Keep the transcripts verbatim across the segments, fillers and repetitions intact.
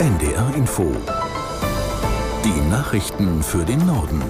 N D R Info. Die Nachrichten für den Norden.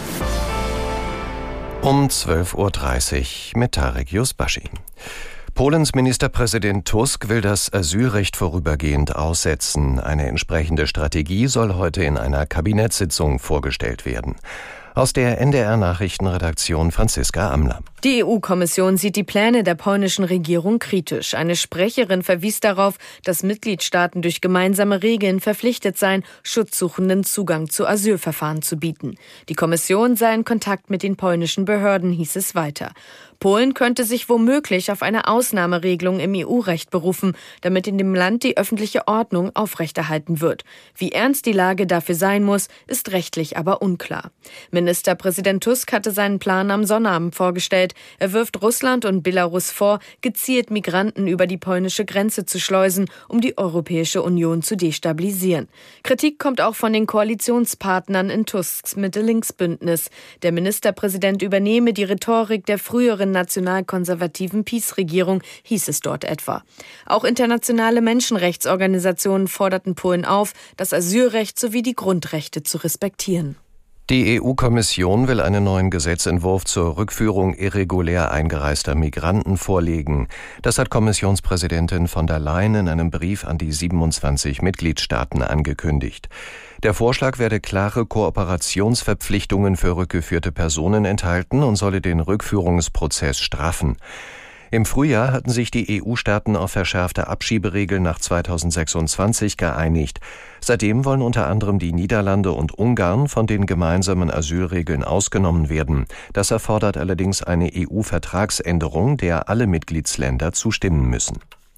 Um zwölf Uhr dreißig mit Tarek Yusbashi. Polens Ministerpräsident Tusk will das Asylrecht vorübergehend aussetzen. Eine entsprechende Strategie soll heute in einer Kabinettssitzung vorgestellt werden. Aus der N D R-Nachrichtenredaktion Franziska Amler. Die E U-Kommission sieht die Pläne der polnischen Regierung kritisch. Eine Sprecherin verwies darauf, dass Mitgliedstaaten durch gemeinsame Regeln verpflichtet seien, Schutzsuchenden Zugang zu Asylverfahren zu bieten. Die Kommission sei in Kontakt mit den polnischen Behörden, hieß es weiter. Polen könnte sich womöglich auf eine Ausnahmeregelung im E U-Recht berufen, damit in dem Land die öffentliche Ordnung aufrechterhalten wird. Wie ernst die Lage dafür sein muss, ist rechtlich aber unklar. Ministerpräsident Tusk hatte seinen Plan am Sonnabend vorgestellt. Er wirft Russland und Belarus vor, gezielt Migranten über die polnische Grenze zu schleusen, um die Europäische Union zu destabilisieren. Kritik kommt auch von den Koalitionspartnern in Tusks Mitte-Links-Bündnis. Der Ministerpräsident übernehme die Rhetorik der früheren nationalkonservativen PiS-Regierung, hieß es dort etwa. Auch internationale Menschenrechtsorganisationen forderten Polen auf, das Asylrecht sowie die Grundrechte zu respektieren. Die E U-Kommission will einen neuen Gesetzentwurf zur Rückführung irregulär eingereister Migranten vorlegen. Das hat Kommissionspräsidentin von der Leyen in einem Brief an die siebenundzwanzig Mitgliedstaaten angekündigt. Der Vorschlag werde klare Kooperationsverpflichtungen für rückgeführte Personen enthalten und solle den Rückführungsprozess straffen. Im Frühjahr hatten sich die E U-Staaten auf verschärfte Abschieberegeln nach zweitausendsechsundzwanzig geeinigt. Seitdem wollen unter anderem die Niederlande und Ungarn von den gemeinsamen Asylregeln ausgenommen werden. Das erfordert allerdings eine E U-Vertragsänderung, der alle Mitgliedsländer zustimmen müssen.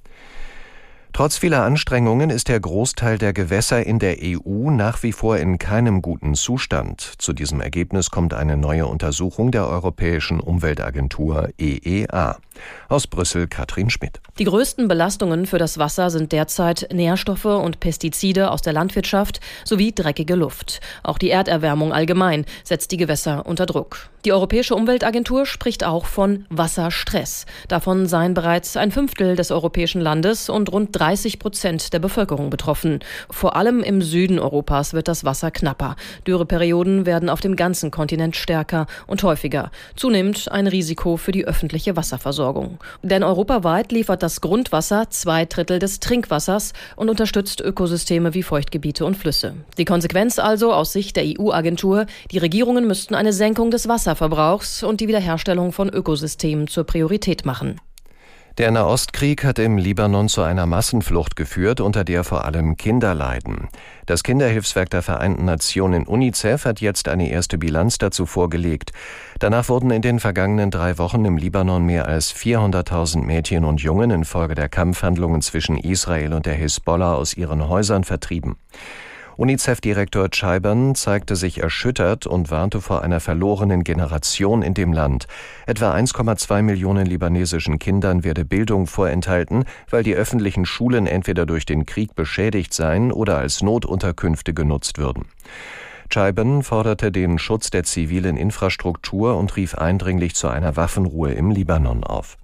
Trotz vieler Anstrengungen ist der Großteil der Gewässer in der E U nach wie vor in keinem guten Zustand. Zu diesem Ergebnis kommt eine neue Untersuchung der Europäischen Umweltagentur E E A. Aus Brüssel Katrin Schmidt. Die größten Belastungen für das Wasser sind derzeit Nährstoffe und Pestizide aus der Landwirtschaft sowie dreckige Luft. Auch die Erderwärmung allgemein setzt die Gewässer unter Druck. Die Europäische Umweltagentur spricht auch von Wasserstress. Davon seien bereits ein Fünftel des europäischen Landes und rund dreißig Prozent der Bevölkerung betroffen. Vor allem im Süden Europas wird das Wasser knapper. Dürreperioden werden auf dem ganzen Kontinent stärker und häufiger. Zunehmend ein Risiko für die öffentliche Wasserversorgung. Denn europaweit liefert das Grundwasser zwei Drittel des Trinkwassers und unterstützt Ökosysteme wie Feuchtgebiete und Flüsse. Die Konsequenz also aus Sicht der E U-Agentur: Die Regierungen müssten eine Senkung des Wasserverbrauchs und die Wiederherstellung von Ökosystemen zur Priorität machen. Der Nahostkrieg hat im Libanon zu einer Massenflucht geführt, unter der vor allem Kinder leiden. Das Kinderhilfswerk der Vereinten Nationen UNICEF hat jetzt eine erste Bilanz dazu vorgelegt. Danach wurden in den vergangenen drei Wochen im Libanon mehr als vierhunderttausend Mädchen und Jungen infolge der Kampfhandlungen zwischen Israel und der Hisbollah aus ihren Häusern vertrieben. UNICEF-Direktor Chaiban zeigte sich erschüttert und warnte vor einer verlorenen Generation in dem Land. Etwa eins Komma zwei Millionen libanesischen Kindern werde Bildung vorenthalten, weil die öffentlichen Schulen entweder durch den Krieg beschädigt seien oder als Notunterkünfte genutzt würden. Chaiban forderte den Schutz der zivilen Infrastruktur und rief eindringlich zu einer Waffenruhe im Libanon auf.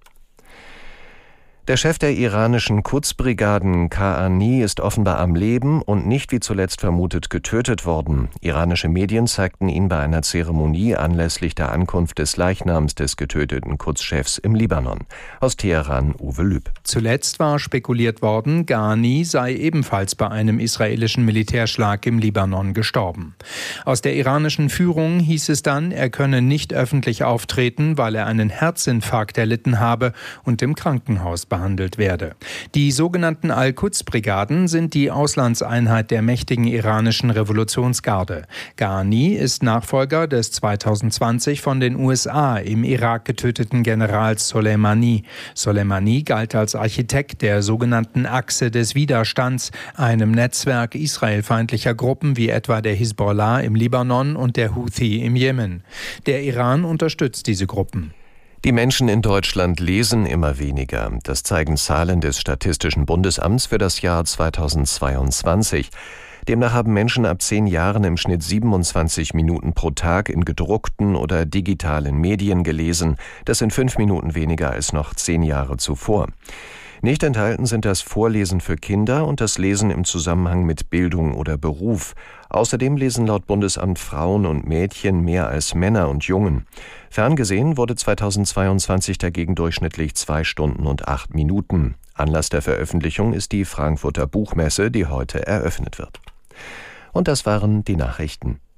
Der Chef der iranischen Quds-Brigaden Ka'ani ist offenbar am Leben und nicht wie zuletzt vermutet getötet worden. Iranische Medien zeigten ihn bei einer Zeremonie anlässlich der Ankunft des Leichnams des getöteten Quds-Chefs im Libanon. Aus Teheran Uwe Lüb. Zuletzt war spekuliert worden, Ghani sei ebenfalls bei einem israelischen Militärschlag im Libanon gestorben. Aus der iranischen Führung hieß es dann, er könne nicht öffentlich auftreten, weil er einen Herzinfarkt erlitten habe und im Krankenhaus behandelt werde. Die sogenannten Al-Quds-Brigaden sind die Auslandseinheit der mächtigen iranischen Revolutionsgarde. Ghani ist Nachfolger des zweitausendzwanzig von den U S A im Irak getöteten Generals Soleimani. Soleimani galt als Architekt der sogenannten Achse des Widerstands, einem Netzwerk israelfeindlicher Gruppen wie etwa der Hisbollah im Libanon und der Houthi im Jemen. Der Iran unterstützt diese Gruppen. Die Menschen in Deutschland lesen immer weniger. Das zeigen Zahlen des Statistischen Bundesamts für das Jahr zweitausendzweiundzwanzig. Demnach haben Menschen ab zehn Jahren im Schnitt siebenundzwanzig Minuten pro Tag in gedruckten oder digitalen Medien gelesen. Das sind fünf Minuten weniger als noch zehn Jahre zuvor. Nicht enthalten sind das Vorlesen für Kinder und das Lesen im Zusammenhang mit Bildung oder Beruf. Außerdem lesen laut Bundesamt Frauen und Mädchen mehr als Männer und Jungen. Ferngesehen wurde zweitausendzweiundzwanzig dagegen durchschnittlich zwei Stunden und acht Minuten. Anlass der Veröffentlichung ist die Frankfurter Buchmesse, die heute eröffnet wird. Und das waren die Nachrichten.